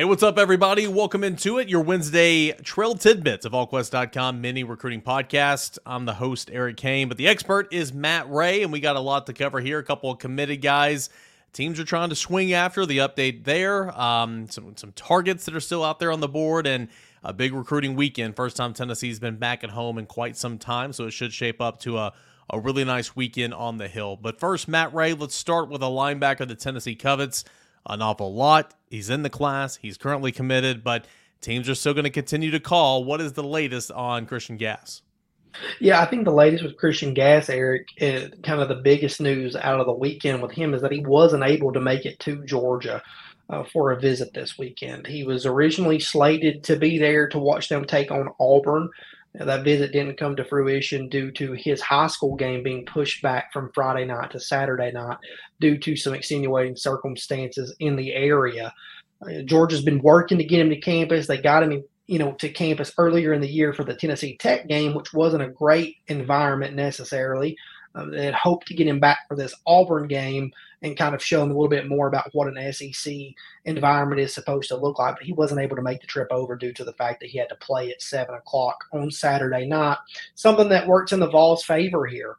Hey, what's up, everybody? Welcome into it, your Wednesday Trail Tidbits of AllQuest.com mini recruiting podcast. I'm the host, Eric Kane, but the expert is Matt Ray, and we got a lot to cover here. A couple of committed guys teams are trying to swing after. The update there, some targets that are still out there on the board, and a big recruiting weekend. First time Tennessee's been back at home in quite some time, so it should shape up to a really nice weekend on the Hill. But first, Matt Ray, let's start with a linebacker that Tennessee covets an awful lot. He's in the class. He's currently committed, but teams are still going to continue to call. What is the latest on Christian Gass? Yeah, I think the latest with Christian Gass, Eric, kind of the biggest news out of the weekend with him is that he wasn't able to make it to Georgia for a visit this weekend. He was originally slated to be there to watch them take on Auburn. That visit didn't come to fruition due to his high school game being pushed back from Friday night to Saturday night due to some extenuating circumstances in the area. Georgia's been working to get him to campus. They got him, to campus earlier in the year for the Tennessee Tech game, which wasn't a great environment necessarily. They had hoped to get him back for this Auburn game and kind of show him a little bit more about what an SEC environment is supposed to look like. But he wasn't able to make the trip over due to the fact that he had to play at 7 o'clock on Saturday night, something that works in the Vols' favor here.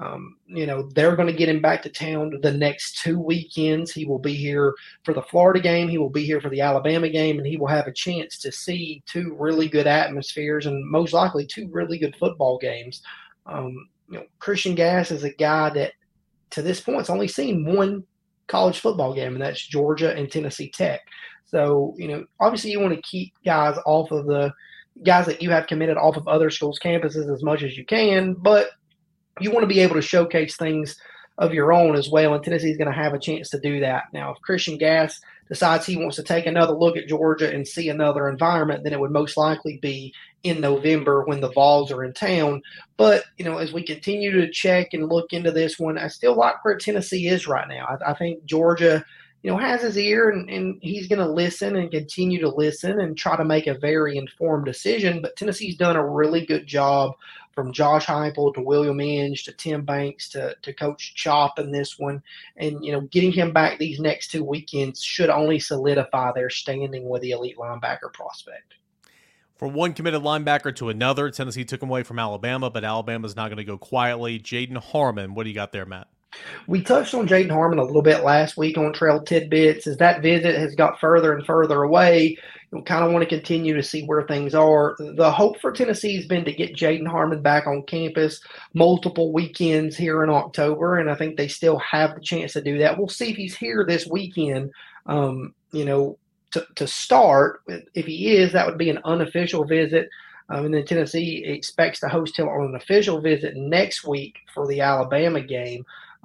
They're going to get him back to town the next 2 weekends. He will be here for the Florida game. He will be here for the Alabama game, and he will have a chance to see 2 really good atmospheres and most likely 2 really good football games. Christian Gass is a guy that to this point has only seen 1 college football game, and that's Georgia and Tennessee Tech. So, obviously you want to keep guys off of the guys that you have committed off of other schools' campuses as much as you can, but you want to be able to showcase things of your own as well, and Tennessee's going to have a chance to do that. Now, if Christian Gass decides he wants to take another look at Georgia and see another environment, then it would most likely be in November when the Vols are in town. But, as we continue to check and look into this one, I still like where Tennessee is right now. I think Georgia, has his ear, and he's going to listen and continue to listen and try to make a very informed decision. But Tennessee's done a really good job from Josh Heupel to William Inge to Tim Banks to Coach Chop in this one. And, getting him back these next 2 weekends should only solidify their standing with the elite linebacker prospect. From one committed linebacker to another, Tennessee took him away from Alabama, but Alabama's not going to go quietly. Jaden Harmon, what do you got there, Matt? We touched on Jaden Harmon a little bit last week on Trail Tidbits. As that visit has got further and further away, we kind of want to continue to see where things are. The hope for Tennessee has been to get Jaden Harmon back on campus multiple weekends here in October, and I think they still have the chance to do that. We'll see if he's here this weekend, to start. If he is, that would be an unofficial visit. And then Tennessee expects to host him on an official visit next week for the Alabama game.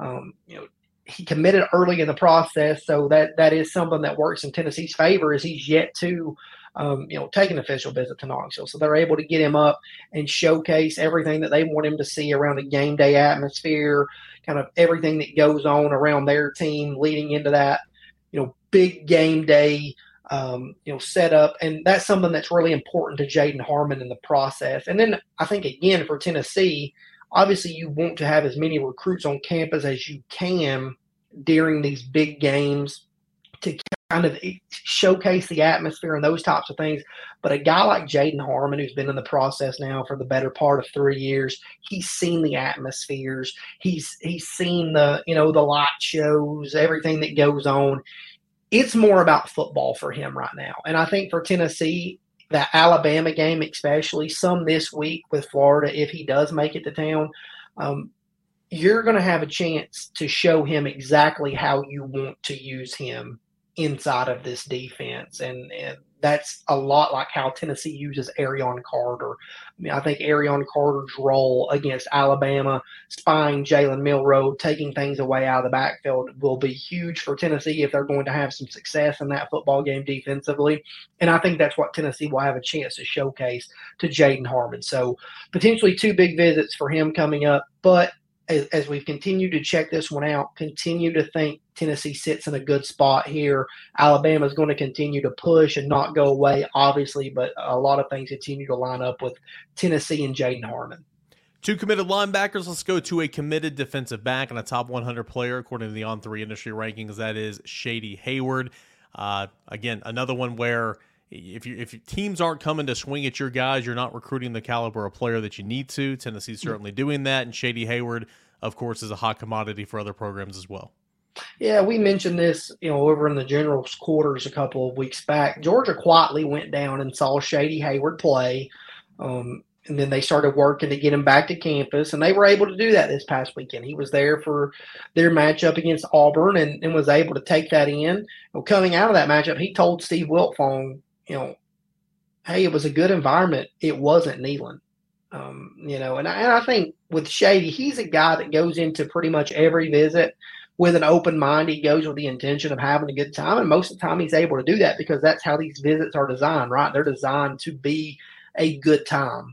He committed early in the process, so that is something that works in Tennessee's favor, as he's yet to take an official visit to Knoxville. So they're able to get him up and showcase everything that they want him to see around the game day atmosphere, kind of everything that goes on around their team leading into that, big game day setup. And that's something that's really important to Jaden Harmon in the process. And then I think, again, for Tennessee, obviously you want to have as many recruits on campus as you can during these big games to kind of showcase the atmosphere and those types of things. But a guy like Jaden Harmon, who's been in the process now for the better part of 3 years, he's seen the atmospheres. He's seen the light shows, everything that goes on. It's more about football for him right now. And I think for Tennessee, that Alabama game, especially some this week with Florida, if he does make it to town, you're going to have a chance to show him exactly how you want to use him inside of this defense. And that's a lot like how Tennessee uses Arion Carter. I think Arion Carter's role against Alabama, spying Jalen Milroe, taking things away out of the backfield, will be huge for Tennessee if they're going to have some success in that football game defensively. And I think that's what Tennessee will have a chance to showcase to Jaden Harmon. So potentially 2 big visits for him coming up. But as we've continued to check this one out, continue to think Tennessee sits in a good spot here. Alabama is going to continue to push and not go away, obviously, but a lot of things continue to line up with Tennessee and Jaden Harmon. 2 committed linebackers. Let's go to a committed defensive back and a top 100 player according to the On3 industry rankings. That is Shady Hayward. Again, another one where if teams aren't coming to swing at your guys, you're not recruiting the caliber of player that you need to. Tennessee's certainly doing that, and Shady Hayward, of course, is a hot commodity for other programs as well. Yeah, we mentioned this, over in the general's quarters a couple of weeks back. Georgia quietly went down and saw Shady Hayward play, and then they started working to get him back to campus, and they were able to do that this past weekend. He was there for their matchup against Auburn and was able to take that in. Coming out of that matchup, he told Steve Wiltfong, hey, it was a good environment. It wasn't Neyland. And I think with Shady, he's a guy that goes into pretty much every visit with an open mind. He goes with the intention of having a good time, and most of the time he's able to do that because that's how these visits are designed, right? They're designed to be a good time.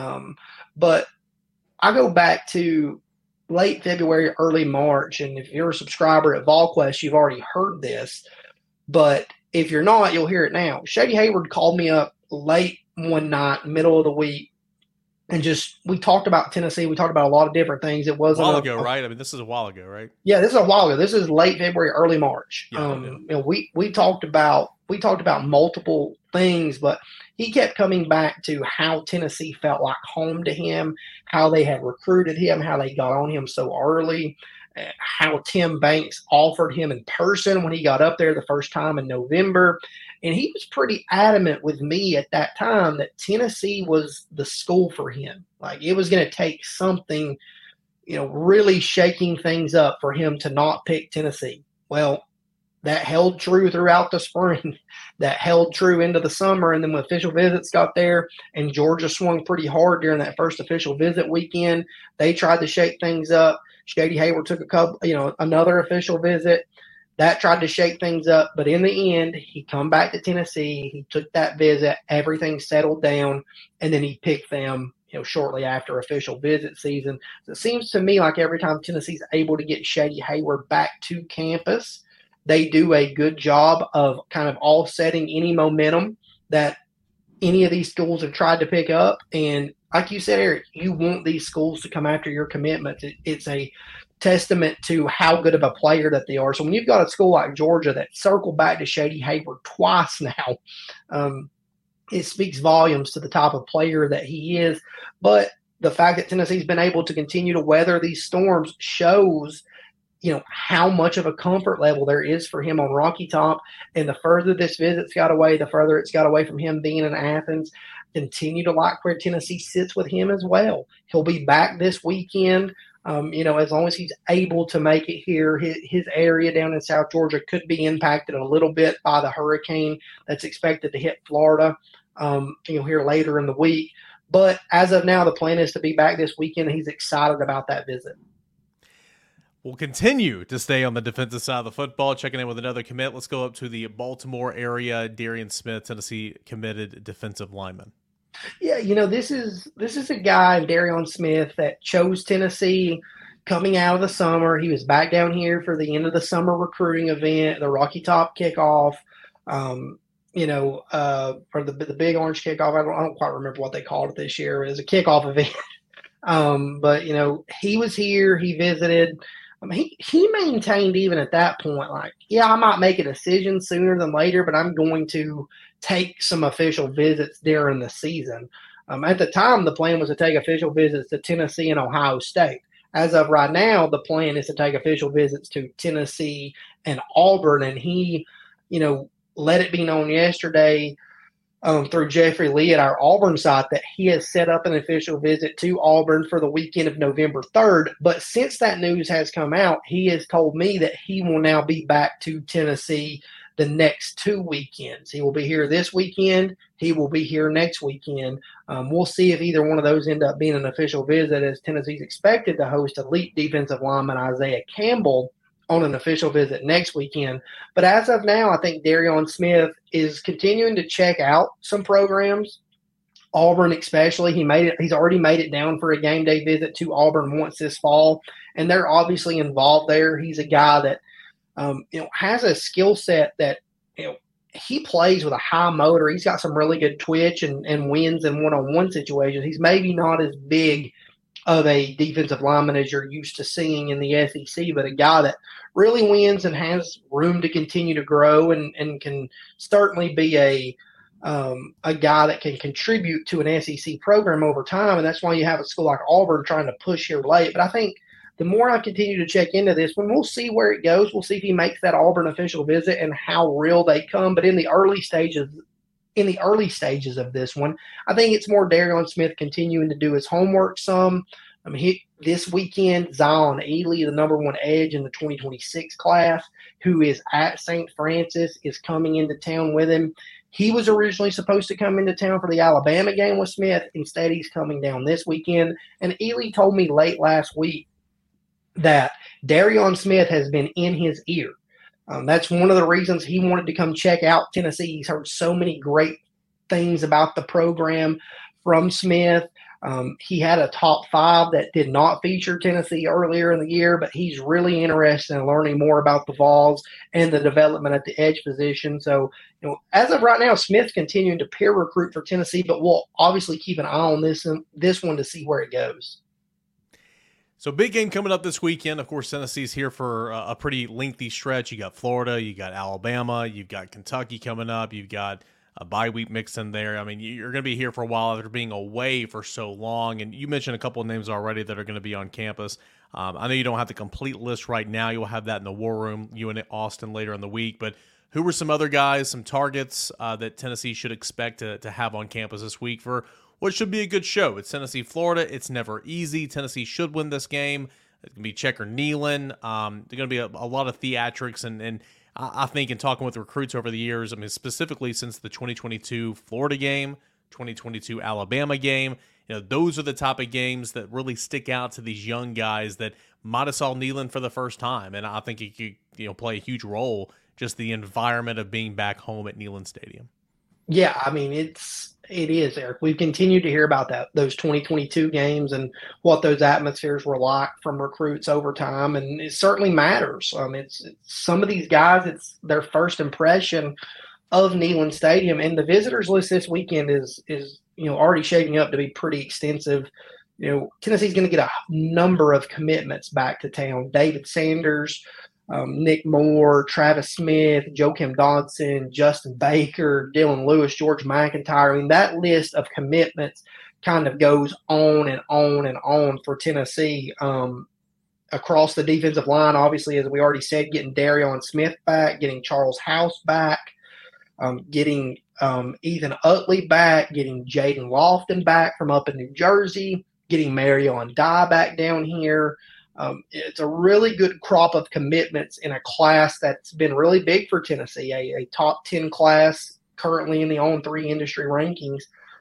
But I go back to late February, early March, and if you're a subscriber at VolQuest, you've already heard this, but if you're not, you'll hear it now. Shady Hayward called me up late one night, middle of the week, and we talked about Tennessee. We talked about a lot of different things. It wasn't a while ago, right? I mean, this is a while ago, right? Yeah, this is a while ago. This is late February, early March. Yeah, we talked about multiple things, but he kept coming back to how Tennessee felt like home to him, how they had recruited him, how they got on him so early, how Tim Banks offered him in person when he got up there the first time in November. And he was pretty adamant with me at that time that Tennessee was the school for him. Like, it was going to take something, really shaking things up for him to not pick Tennessee. Well, that held true throughout the spring. That held true into the summer. And then when official visits got there and Georgia swung pretty hard during that first official visit weekend, they tried to shake things up. Shady Hayward took another official visit. That tried to shake things up, but in the end, he come back to Tennessee. He took that visit. Everything settled down, and then he picked them, shortly after official visit season. So it seems to me like every time Tennessee's able to get Shady Hayward back to campus, they do a good job of kind of offsetting any momentum that any of these schools have tried to pick up. And like you said, Eric, you want these schools to come after your commitments. It's a testament to how good of a player that they are. So when you've got a school like Georgia that circled back to Shady Hayward twice now, it speaks volumes to the type of player that he is. But the fact that Tennessee's been able to continue to weather these storms shows, how much of a comfort level there is for him on Rocky Top. And the further this visit's got away, the further it's got away from him being in Athens. Continue to like where Tennessee sits with him as well. He'll be back this weekend. As long as he's able to make it here, his area down in South Georgia could be impacted a little bit by the hurricane that's expected to hit Florida, here later in the week. But as of now, the plan is to be back this weekend. He's excited about that visit. We'll continue to stay on the defensive side of the football, checking in with another commit. Let's go up to the Baltimore area. Darian Smith, Tennessee committed defensive lineman. Yeah, this is a guy, Darian Smith, that chose Tennessee coming out of the summer. He was back down here for the end of the summer recruiting event, the Rocky Top kickoff, or the Big Orange kickoff. I don't quite remember what they called it this year. It was a kickoff event. But he was here. He visited. He maintained even at that point, like, yeah, I might make a decision sooner than later, but I'm going to take some official visits during the season. At the time, the plan was to take official visits to Tennessee and Ohio State. As of right now, the plan is to take official visits to Tennessee and Auburn. And he, let it be known yesterday through Jeffrey Lee at our Auburn site that he has set up an official visit to Auburn for the weekend of November 3rd. But since that news has come out, he has told me that he will now be back to Tennessee the next 2 weekends. He will be here this weekend. He will be here next weekend. We'll see if either one of those end up being an official visit, as Tennessee's expected to host elite defensive lineman Isaiah Campbell on an official visit next weekend. But as of now, I think Darian Smith is continuing to check out some programs. Auburn especially. He's already made it down for a game day visit to Auburn once this fall, and they're obviously involved there. He's a guy that has a skill set that, he plays with a high motor. He's got some really good twitch and wins in one-on-one situations. He's maybe not as big of a defensive lineman as you're used to seeing in the SEC, but a guy that really wins and has room to continue to grow and can certainly be a guy that can contribute to an SEC program over time. And that's why you have a school like Auburn trying to push here late. But I think the more I continue to check into this one, we'll see where it goes. We'll see if he makes that Auburn official visit and how real they come. But in the early stages of this one, I think it's more Darion Smith continuing to do his homework some. I mean, this weekend, Zion Ely, the number one edge in the 2026 class, who is at St. Francis, is coming into town with him. He was originally supposed to come into town for the Alabama game with Smith. Instead, he's coming down this weekend. And Ely told me late last week that Darion Smith has been in his ear. That's one of the reasons he wanted to come check out Tennessee. He's heard so many great things about the program from Smith. He had a top 5 that did not feature Tennessee earlier in the year, but he's really interested in learning more about the Vols and the development at the edge position. So, as of right now, Smith's continuing to peer recruit for Tennessee, but we'll obviously keep an eye on this one to see where it goes. So big game coming up this weekend. Of course, Tennessee's here for a pretty lengthy stretch. You got Florida, you got Alabama, you've got Kentucky coming up, you've got a bye week mixed in there. I mean, you're going to be here for a while after being away for so long. And you mentioned a couple of names already that are going to be on campus. I know you don't have the complete list right now. You'll have that in the War Room, you and Austin later in the week. But who were some other guys, some targets that Tennessee should expect to have on campus this week for what should be a good show? It's Tennessee, Florida. It's never easy. Tennessee should win this game. It's going to be Checker Neyland. There's going to be a lot of theatrics. And I think in talking with recruits over the years, I mean, specifically since the 2022 Florida game, 2022 Alabama game, those are the type of games that really stick out to these young guys that might have saw Neyland for the first time. And I think he could play a huge role, just the environment of being back home at Neyland Stadium. Yeah, I mean, it is, Eric. We've continued to hear about those 2022 games and what those atmospheres were like from recruits over time, and it certainly matters. It's some of these guys, it's their first impression of Neyland Stadium, and the visitors list this weekend is already shaping up to be pretty extensive. Tennessee's going to get a number of commitments back to town. David Sanders, Nick Moore, Travis Smith, Joakim Dodson, Justin Baker, Dylan Lewis, George McIntyre. I mean, that list of commitments kind of goes on and on and on for Tennessee. Across the defensive line, obviously, as we already said, getting Darion Smith back, getting Charles House back, getting Ethan Utley back, getting Jaden Lofton back from up in New Jersey, getting Marion Dye back down here. It's a really good crop of commitments in a class that's been really big for Tennessee, a top 10 class currently in the On3 industry rankings.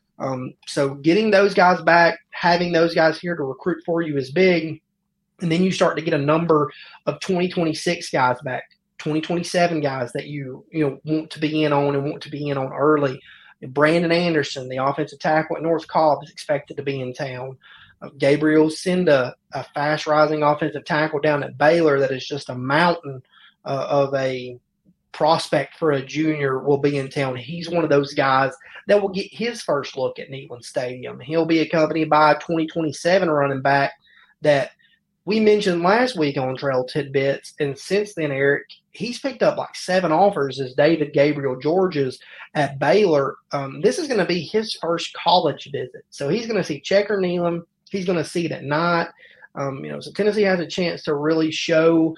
So getting those guys back, having those guys here to recruit for you is big. And then you start to get a number of 2026 guys back, 2027 guys that you want to be in on and want to be in on early. Brandon Anderson, the offensive tackle at North Cobb, is expected to be in town. Gabriel Sinda, a fast-rising offensive tackle down at Baylor that is just a mountain of a prospect for a junior, will be in town. He's one of those guys that will get his first look at Neyland Stadium. He'll be accompanied by a 2027 running back that we mentioned last week on Trail Tidbits, and since then, Eric, he's picked up like 7 offers as David Gabriel Georges at Baylor. This is going to be his first college visit. So he's going to see Checker Neyland. He's going to see it at night. So Tennessee has a chance to really show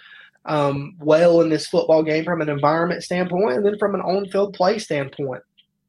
well in this football game from an environment standpoint and then from an on-field play standpoint.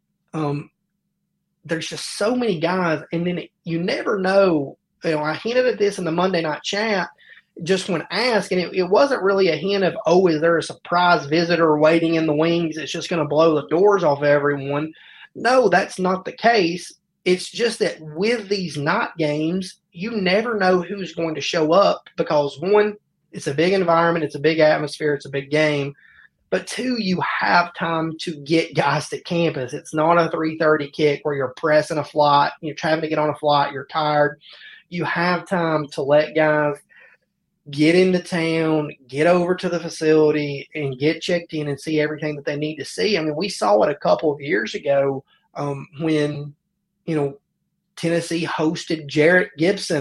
There's just so many guys, and then you never know. I hinted at this in the Monday night chat just when asked, and it wasn't really a hint of, is there a surprise visitor waiting in the wings that's just going to blow the doors off everyone? No, that's not the case. It's just that with these night games, you never know who's going to show up because, one, it's a big environment, it's a big atmosphere, it's a big game. But two, you have time to get guys to campus. It's not a 3:30 kick where you're pressing a flight, you're trying to get on a flight, you're tired. You have time to let guys get into town, get over to the facility, and get checked in and see everything that they need to see. I mean, we saw it a couple of years ago when Tennessee hosted Jarrett Gibson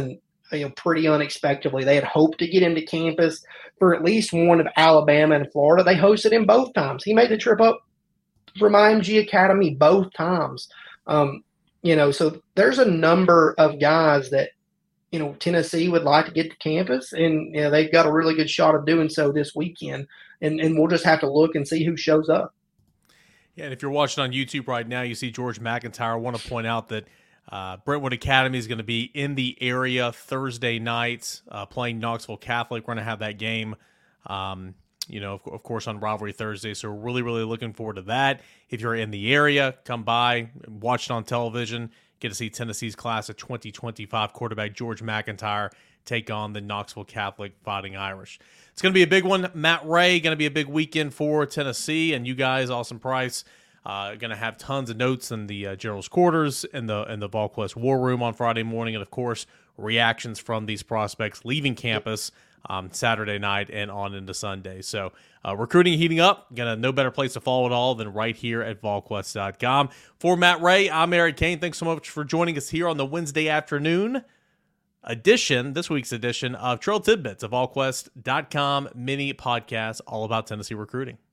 pretty unexpectedly. They had hoped to get into campus for at least one of Alabama and Florida. They hosted him both times. He made the trip up from IMG Academy both times. So there's a number of guys that, Tennessee would like to get to campus, and they've got a really good shot of doing so this weekend. And we'll just have to look and see who shows up. Yeah, and if you're watching on YouTube right now, you see George McIntyre. I want to point out that Brentwood Academy is going to be in the area Thursday night playing Knoxville Catholic. We're going to have that game, of course, on Rivalry Thursday. So we're really, really looking forward to that. If you're in the area, come by, watch it on television. Get to see Tennessee's class of 2025 quarterback George McIntyre take on the Knoxville Catholic Fighting Irish. It's going to be a big one. Matt Ray, going to be a big weekend for Tennessee. And you guys, Austin Price, going to have tons of notes in the General's Quarters and the VolQuest War Room on Friday morning. And, of course, reactions from these prospects leaving campus Saturday night and on into Sunday. So recruiting heating up. No better place to follow it all than right here at VolQuest.com. For Matt Ray, I'm Eric Kane. Thanks so much for joining us here on the Wednesday afternoon this week's edition of Trail Tidbits of VolQuest.com mini podcast all about Tennessee recruiting.